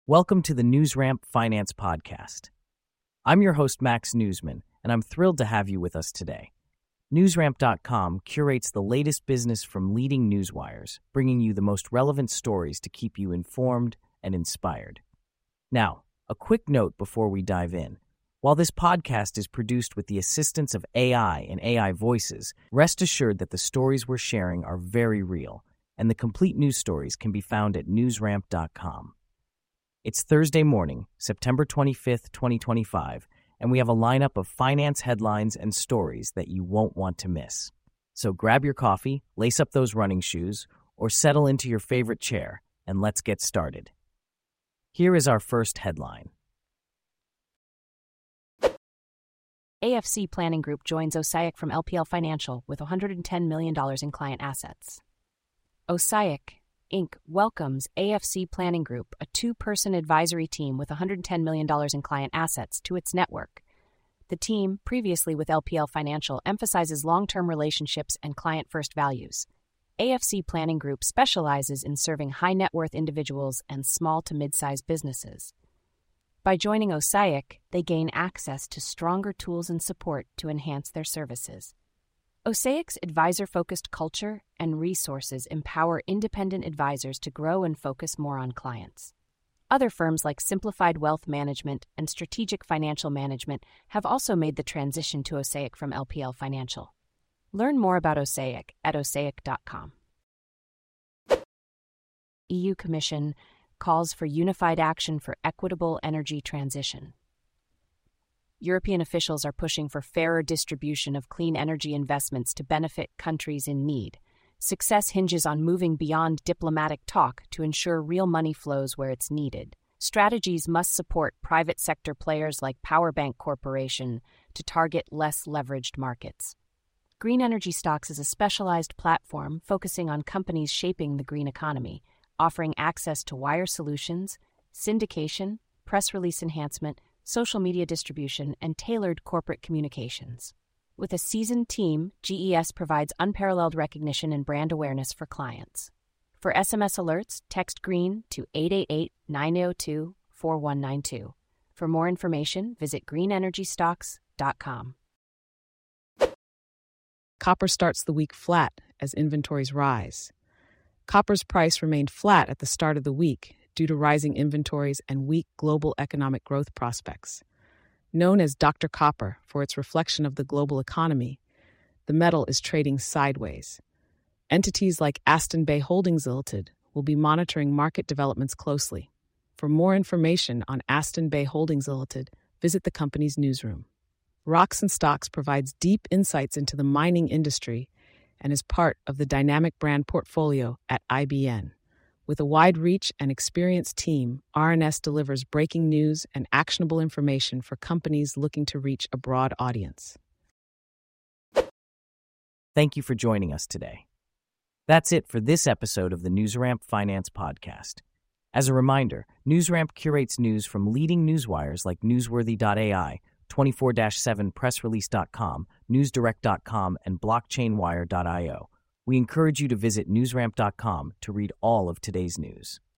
Welcome to the NewsRamp Finance Podcast. I'm your host, Max Newsman, and I'm thrilled to have you with us today. NewsRamp.com curates the latest business from leading newswires, bringing you the most relevant stories to keep you informed and inspired. Now, a quick note before we dive in. While this podcast is produced with the assistance of AI and AI voices, rest assured that the stories we're sharing are very real, and the complete news stories can be found at NewsRamp.com. It's Thursday morning, September 25th, 2025, and we have a lineup of finance headlines and stories that you won't want to miss. So grab your coffee, lace up those running shoes, or settle into your favorite chair, and let's get started. Here is our first headline. AFC Planning Group joins Osaic from LPL Financial with $110 million in client assets. Osaic Inc. welcomes AFC Planning Group, a two-person advisory team with $110 million in client assets, to its network. The team, previously with LPL Financial, emphasizes long-term relationships and client-first values. AFC Planning Group specializes in serving high-net-worth individuals and small to mid-sized businesses. By joining Osaic, they gain access to stronger tools and support to enhance their services. Osaic's advisor-focused culture and resources empower independent advisors to grow and focus more on clients. Other firms like Simplified Wealth Management and Strategic Financial Management have also made the transition to Osaic from LPL Financial. Learn more about Osaic at osaic.com. EU Commission calls for unified action for equitable energy transition. European officials are pushing for fairer distribution of clean energy investments to benefit countries in need. Success hinges on moving beyond diplomatic talk to ensure real money flows where it's needed. Strategies must support private sector players like Powerbank Corporation to target less leveraged markets. Green Energy Stocks is a specialized platform focusing on companies shaping the green economy, offering access to wire solutions, syndication, press release enhancement, social media distribution, and tailored corporate communications. With a seasoned team, GES provides unparalleled recognition and brand awareness for clients. For SMS alerts, text GREEN to 888-902-4192. For more information, visit greenenergystocks.com. Copper starts the week flat as inventories rise. Copper's price remained flat at the start of the week due to rising inventories and weak global economic growth prospects. Known as Dr. Copper for its reflection of the global economy, the metal is trading sideways. Entities like Aston Bay Holdings Limited will be monitoring market developments closely. For more information on Aston Bay Holdings Limited, visit the company's newsroom. Rocks and Stocks provides deep insights into the mining industry and is part of the dynamic brand portfolio at IBN. With a wide reach and experienced team, RNS delivers breaking news and actionable information for companies looking to reach a broad audience. Thank you for joining us today. That's it for this episode of the NewsRamp Finance Podcast. As a reminder, NewsRamp curates news from leading newswires like Newsworthy.ai, 24/7pressrelease.com, NewsDirect.com, and BlockchainWire.io. We encourage you to visit NewsRamp.com to read all of today's news.